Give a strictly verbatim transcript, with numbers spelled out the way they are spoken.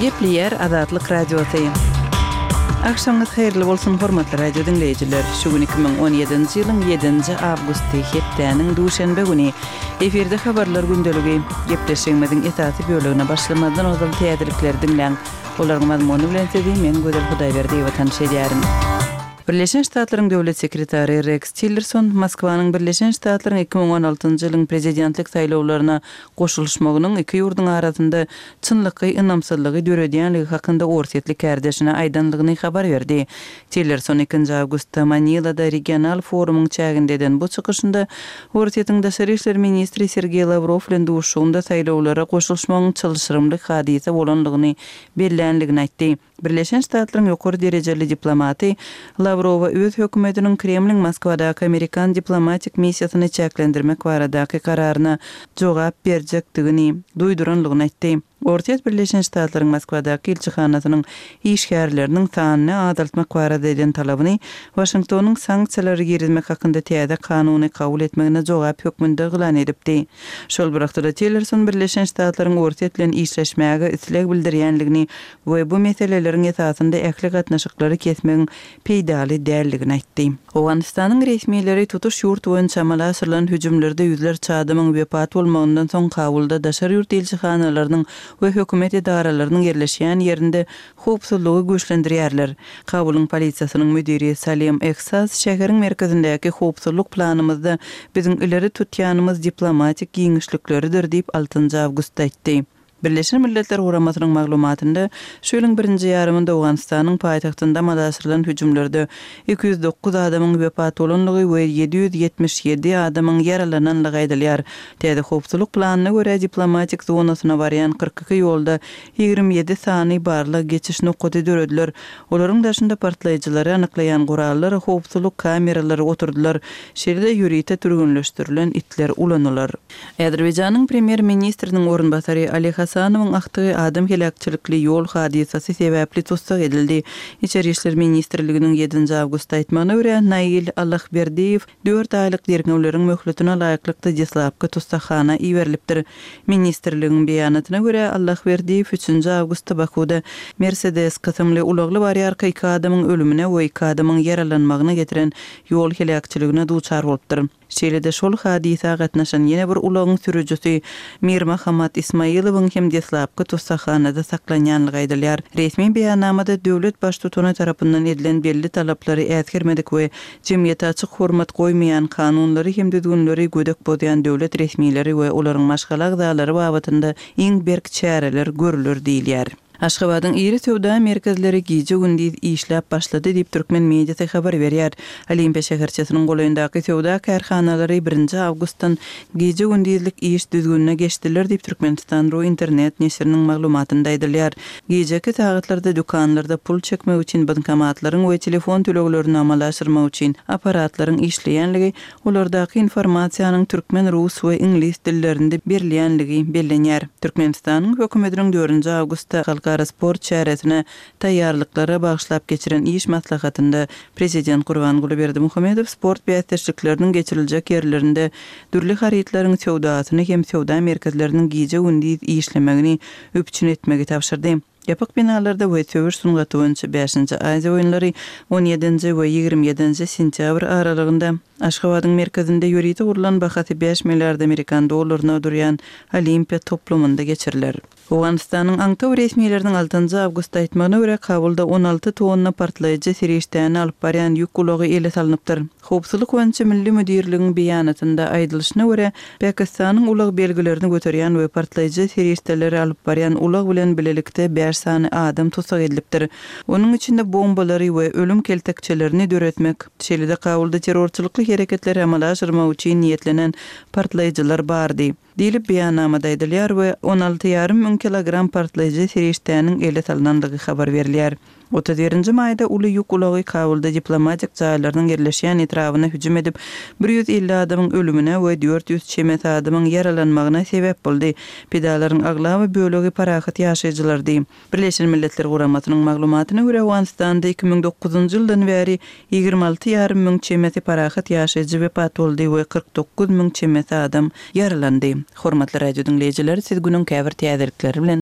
Gepleyer Azatlyk Radiosyny. Akşamınız hayırlı bolsun hormatly radio dinleyijiler. Şu gün iki bin on ýedinji ýylyň ýedinji awgusty hepdeniň duşanbe güni eferde habarlar gündeligi gepleşigimiziň esasy bölügine başlamadan ozal täzelikler dinleň. Olaryň mazmuny bilen sizi men Gözel Hudaýberdiýew tanış edýärim. Birleşen Ştatlaryň döwlet sekretary Rex Tillerson Moskwanyň Birleşen Ştatlaryň iki bin on altynjy ýylyň prezidentlik saýlawlaryna goşulmagynyň iki ýurdun arasynda çynlyky ynamsızlygy döredýänligi hakynda ortatly kärdeşine aýdanlygyny habar berdi. Tillerson ikinji awgustda Manilada regional forumyň çägindeden bu çykyşynda ortatyň daşary işler ministri Sergey Lavrov bilen duşugynda saýlawlara goşulmagyň çylşyrymly hadise bolanlygyny belläänligini aýtdy. Birleşen Ştatlaryň ýokary derejeli diplomaty Lavrova öz hökümetiniň Kremliň Moskwadaky Amerikan diplomatik missiýasyny çäklendirmek baradaky kararyna jogap berjekdigini duýduranlygyny aýtdy. Ortaýat Birleşen Ştatlaryň Moskwadaky elçihanasynyň işgärleriniň sanyny azaltmak barada eden talabyny Washingtonyň sanksiýalary girizmek hakynda täze kanuny kabul etmegine jogap hökmünde gylan edipdi. Şol wagtda Tillerson Birleşen Ştatlaryň ortaýat bilen işleşmäge isleg bildirýänligini we bu meseleleriň esasynda ähli gatnaşyklary kesmegiň peýdaly däldigini aýtdy. Awganistanyň resmiýetleri tutuş ýurt boýunça amala asyrylan hüjümlerde ýüzlerçe adamyň wepat bolmagyndan soň Kabulda daşary ýurt elçihanalarynyň we hökümet edaralarynyň yerleşýän ýerinde howpsuzlygy güýçlendirýärler. Kabulun polisiýasynyň müdiri Salim Eksas şäheriň merkezindäki howpsuzlyk planymyzda biziň ileri tutýanymyz diplomatik giňişlikleridir diýip altynjy awgustda aýtdy. Birleşen Milletler Guramasynyň maglumatynda şu ýylyň birinji ýarymynda Awganistanyň paýtagtynda amalaşyrylan hüjümlerde iki yüz dokuz adamyň wepat bolanlygy we ýedi yüz ýetmiş ýedi adamyň yaralananlygy aýdylýar. Täze howpsuzlyk planyna görä diplomatik zonasyna barýan kırk iki ýolda ýigirmi ýedi sany barlyk geçiş nokady dörediler. Olaryň daşynda partlaýjylary anyklaýan gurallar, howpsuzlyk kameralary oturdular. Şeýle ýürite türgünleşdirilen itler ulanylar. Azerbaýjanyň premier ministriniň orunbasary Ali Hasanowyň aktygy adam helakçylykly ýol hadisesi sebäpli tutsak edildi. İçeri işler ministrliginiň ýedinji awgust aýtmagyna görä Nail Allahberdiýew dört aýlyk derňewleriň möhletine laýyklykda jeslapky tutsakxana iwerilipdir. Ministrligiň beýanatyna görä Allahberdiýew üçünji awgustda Bakuda Mercedes kysymly ulagly barýarka iki adamyň ölümine we iki adamyň yaralanmagyna getiren ýol helakçylygına duçar bolupdyr. Şeýle-de şol hadisa gatnaşan ýene bir ulagyň sürüjüsi Mir Mahamat Ismailowyň hem jeslapky tutsakhanada saklanýanlygy aýdylýar. Resmi beýannamada döwlet baş tutany tarapyndan edilen belli talaplary ätgermedik we jemgyýete açyk hormat goýmaýan kanunlary hem düzgünleri gödek bolýan döwlet resmiýetleri we olaryň maşgala agdalary babatynda iň berk çäreler görülür diýilýär. Aşgabatyň iri sowda merkezleri giýje gündüz işläp başlady diýip türkmen mediýasy habar berýär. Olimpiýa şäherçesiniň goýundaky sowda karhanalary birinji awgustdan giýje gündüzlik iş düzgünine geçdiler diýip Türkmenistan ro internet neşriniň maglumatynda aýdylýar. Giýjeki sagatlarda dükanlarda pul çekmek üçin bankomatlaryň we telefon töleglerini amalaşdyrmak üçin aparatlaryň işleýänligi, olardaky informasiýanyň türkmen, rus we ingliz dillerinde berilýänligi bellenýär. Türkmenistanyň hökümetiniň dördünji awgustda sport çäresine taýýarlyklary bagşlap geçiren iş maslahatynda Prezident Gurbanguly Berdimuhamedow sport beýatçylyklarının geçiriljek ýerlerinde dürli haritlaryň sowdasyny hem sowda merkezleriniň giýje gündüz işlemegini öpçün etmegi tapşyrdy. Yapık binalarda we töwür sungaty boýunça beşinji Aziýa oýunlary on ýedinji we ýigirmi ýedinji sentýabr aralygynda Aşgabatyň merkezinde ýüriti gurulan bahasy beş milliard Amerikan dollaryna durýan Olimpiýa toplumynda geçiriler. Awganistanyň Aňtaw resmiýetleriniň altynjy awgust aýtmagyna görä Kabulda on alty tonna partlaýjy serişdäni alyp barýan ýük ulagy ele salynypdyr. Howpsuzlyk boýunça milli müdirligiň beýanatynda aýdylyşyna görä Pakistanyň ulag belgilerini göterýän we partlaýjy serişdeleri alyp barýan ulag bilen bilelikde beş sany adam tutsak edilipdir. Onuň içinde bombalary we ölüm keltekçelerini döretmek, şeýle-de Kabulda terrorçylykly hereketleri amala aşyrmak üçin niýetlenen partlaýjylar bardy. Diýilip beýannamada aýdylýar we on alty ýarym ming kilogram partlaýjy serişdäniň ele salynanlygy habar berilýär. otuz birinji maýda uly ýük ulagy Kabulda diplomatik jaýlarynyň yerleşýän etrawyna hüjüm edip bir yüz elli adamyň ölümine we dört yüz çemet adamyň yaralanmagyna sebäp boldy. Pedalaryň aglawy bölegi parahat ýaşaýjylardy. Birleşen Milletler Guramasynyň maglumatyna görä Awganistanda iki bin dokuzunjy ýyldan bäri ýygrimi alty ýarym ming çemeti parahat ýaşaýjy wepat boldy we kırk dokuz ming çemeti adam yaralandy. Hormatly radio dinleýijiler, siz günüň käbir täzelikleri bilen